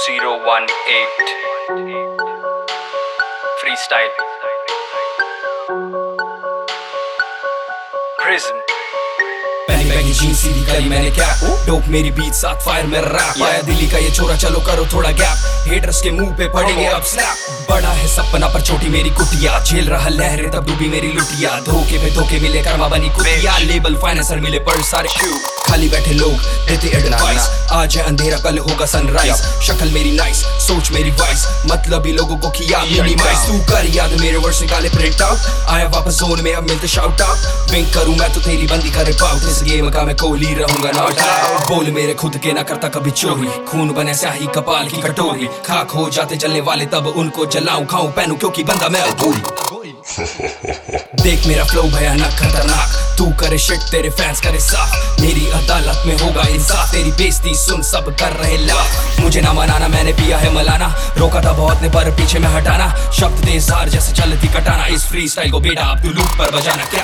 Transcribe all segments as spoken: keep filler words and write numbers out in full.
zero one eight Freestyle Prism पहली baggy jeans सीधी करी मैंने क्या डोप मेरी बीट साथ फायर मेरा रैप आया दिल्ली का ये छोरा चलो करो थोड़ा गैप हेटर्स के मुंह पे पड़ेंगे अब स्लैप बड़ा है सपना पर छोटी मेरी कुटिया झेल रहा लहरें तब डूबी मेरी लुटिया धोखे पे धोखे मिले कर्मा बनी कुटिया लेबल फाइनेंसर मिले पर सारे खाली बैठे लोग देते एडवाइस आज है अंधेरा कल होगा सनराइज शक्ल मेरी नाइस सोच मेरी वाइस मतलबी लोगों को किया मिनिमाइज तू कर याद मेरे वर्ड्स निकाले प्रिंट आउट आया वापस जोन में अब मिलते शाउट आउट विंक करूं मैं तो तेरी बंदी करे पाउट इस गेम का मैं कोहली रहूंगा नॉट आउट बोल मेरे खुद के ना करता कभी चोरी खून बने स्याही कपाल की कटोरी खाक हो जाते जलने वाले तब उनको जलाऊं खाऊं पहनूं क्योंकि बंदा मैं अधूरी देख मेरा फ्लो भयानक खतरनाक तू करे शिट तेरे फैंस करे साफ मेरी अदालत में होगा इंसाफ तेरी बेइज्जती सुन सब कर रहे लाफ मुझे ना मनाना मैंने पिया है मलाना रोका था बहुत ने पर पीछे में हटाना शब्द देजार जैसे चलती कटाना इस फ्री स्टाइल को बेटा अब तू लूट पर बजाना क्या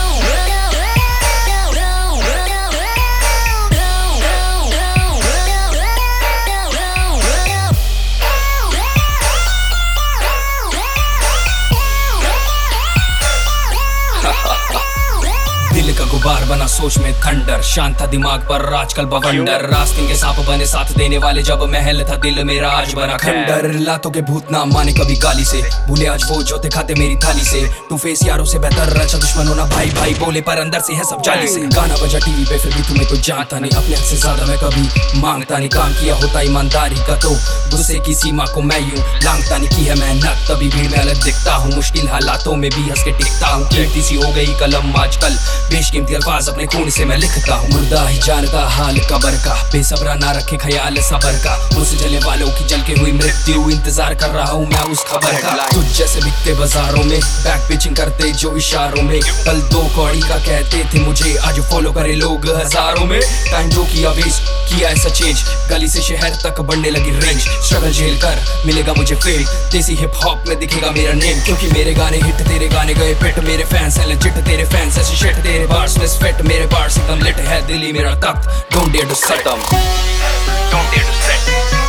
दिल का गुबार बना सोच में थंडर शांत था दिमाग पर आजकल बवंडर रास्ते के सांप बने साथ देने वाले जब महल था दिल मेरा आज बना खंडर लातों के भूत ना माने कभी गाली से भूले आज वो जोते खाते मेरी थाली से टू फेस यारों से बेहतर अच्छा दुश्मन होना भाई भाई बोले पर अंदर से है सब जाली से गाना बजा टीवी पे फिर भी तुम्हें कोई जानता नहीं अपने हद से ज्यादा मैं कभी मांगता नहीं काम किया होता ईमानदारी का तो गुस्से की सीमा को मैं यूं लांगता नहीं की है मेहनत तभी भीड़ में अलग दिखता हूँ मुश्किल हालातों में भी हंस के टिकता हूँ कीमती सी हो गई कलम आजकल बेशकीमती अल्फाज अपने खून से मैं लिखता हूँ मुर्दा ही जानता हाल कबर का बेसब्रा ना रखे ख्याल सबर का मुझसे जलने वालों की जल के हुई मृत्यु इंतजार कर रहा हूँ मैं उस खबर का तुझ जैसे बिकते बाजारों में बैक पिचिंग करते जो इशारों में कल दो कौड़ी का कहते थे मुझे आज फॉलो करे लोग हजारों में टाइम जो किया वेस्ट किया ऐसा चेंज गली से शहर तक बढ़ने लगी रेंज स्ट्रगल झेल कर मिलेगा मुझे फेम देसी हिप हॉप में दिखेगा मेरा नेम क्योंकि मेरे गाने हिट तेरे गाने गए पिट मेरे फैंस है लेजिट तेरे फैंस ऐसे शिट तेरे बार्स में स्वेट मेरे बार्स एकदम लिट है दिल्ली मेरा तख्त don't dare to set don't dare to set